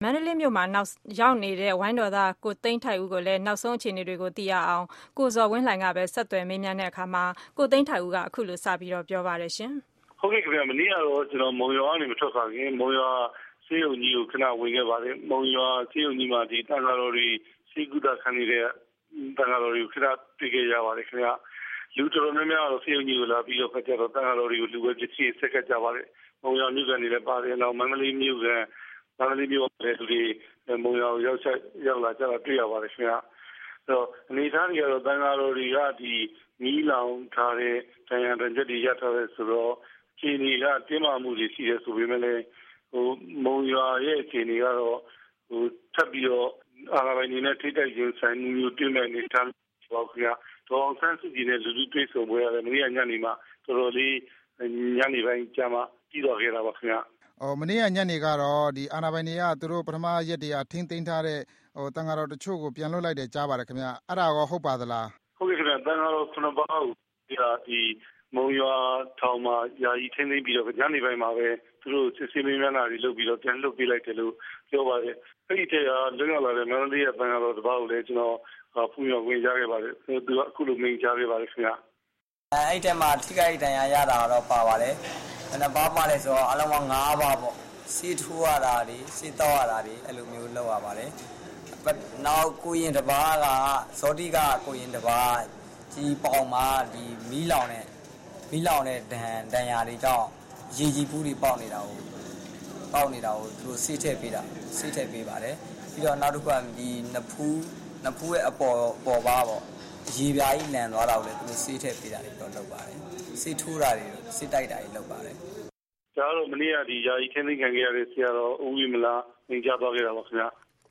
မန္တလေးမြို့မှာရောက်နေတဲ့ဝိုင်းတော်သားကိုသိန်းထိုက်ဦးကိုလည်းနောက်ဆုံးအခြေအနေတွေကိုသိရအောင်ကိုဇော်ဝင်းလှိုင်ကပဲဆက်သွယ်မေးမြန်းတဲ့အခါမှာကိုသိန်းထိုက်ဦးကအခုလိုစပြီးတော့ပြောပါတယ်ရှင်။ဟုတ်ကဲ့ခင်ဗျာမနေ့ကတော့ကျွန်တော်မုံရွာကနေမထွက်ခါခင်မုံရွာစေယုံကြီးကိုခဏဝင်ခဲ့ပါတယ်။မုံရွာစေယုံကြီးမှာဒီတန်ဃာတော်တွေစီကုသခံနေတဲ့တန်ဃာတော်တွေကိုခဏတွေ့ခဲ့ရပါတယ်ခင်ဗျာ။လူတော်များများတော့စေယုံကြီးကိုလာပြီးတော့ဖက်ကြတော့တန်ဃာတော်တွေကိုလူပဲပစ္စည်းဆက်ကကြပါတယ်။မုံရွာမြို့ကနေလည်းပါတယ်။နောက်မန္တလေးမြို့ကလည်းသူတွေမုံရွာကိုရောက်လာကြတာတွေ့ရပါတယ်ခင်ဗျာ။ဆိုတော့အနေထားတွေကတော့တန်ဃာတော်တွေကဒီမီးလောင်ထားတဲ့တန်ရန်တန်ချက်တွေရထားတဲ့ဆိုတော့အခြေအနေကတင်းမာမှုတွေရှိတယ်ဆိုပေမဲ့လည်းမုံရွာရဲ့အခြေအနေကတော့ထပ်ပြီးတော့အာဏာပိုင်တွေနဲ့ထိတိုက်ရင်ဆိုင်မှုမျိုးတွေ့မဲ့အနေထားပေါ့ခင်ဗျာ။ဒေါအောင်ဆန်းစုကြည်နဲ့လူလူတွေ့ဆုံပွဲရတယ်မနေ့ညနေမှာတော်တော်လေးညနေပိုင်းကြာမှပြီးတော့ခဲ့တာပါခင်ဗျာ။မနေ့ကညနေကတော့ဒီအာဏာပိုင်တွေကသူတို့ပထမရက်တည်းထိန်းသိမ်းထားတဲ့တန်ဃာတော်တချို့ကိုပြန်လွှတ်လိုက်တယ်ကြားပါတယ်ခင်ဗျ။အဲ့ဒါရောဟုတ်ပါသလား။ဟုတ်ကဲ့ခင်ဗျ။တန်ဃာတော်9ပါးကိုဒီမုံရွာထောင်မှာယာယီထိန်းသိမ်းပြီးတော့ညနေပိုင်းမှာပဲသူတို့စစ်ဆေးမေးမြန်းတာတွေလုပ်ပြီးတော့ပြန်လွှတ်ပေးလိုက်တယ်လို့ပြောပါတယ်။အဲ့ဒီတည်းကလွတ်ရောက်လာတဲ့မန္တလေးရဲ့တန်ဃာတော်တစ်ပါးကိုလည်းကျွန်တော်ဖူးမြော်ဝင်ကြခဲ့ပါတယ်။သူကအခုလိုမိန့်ကြားခဲ့ပါတယ်ခင်ဗျ။အဲ့ဒီမှာထိခိုက်ဒဏ်ရာရတာတော့ပါပါတယ်။ဘယ်နှပါးမှလဲဆိုတော့အလုံး9ပါးပေါ့။စီထိုးရတာတွေစီတောက်ရတာတွေအဲ့လိုမျိုးလုပ်ရပါတယ်။နောက်ကိုရင်တစ်ပါးကဇောတိကကိုရင်တစ်ပါးကြီးပေါင်မှာဒီမီးလောင်တဲ့ဒဏ်ရာတွေကြောင့်ရေကြီးပူးတွေပေါက်နေတာကိုသူတို့ဆေးထည့်ပေးပါတယ်ပြီးတော့နောက်တစ်ခုကဒီနဖူးရဲ့အပေါ်ပါပေါ့ရေပြားကြီးလန်သွားတာကိုလည်းသူတို့ဆေးထည့်ပေးတာတွေတော့လုပ်ပါတယ်ဆေးထိုးတာတွေဆေးတိုက်တာတွေလုပ်ပါတယ်ဒါတော့မနေ့ကဒီယာယီခင်းသိမ်းခံခဲ့ရတဲ့ဆရာတော်ဦးဝိမလာသင်ကြားသွားခဲ့တာပါခင်ဗျာ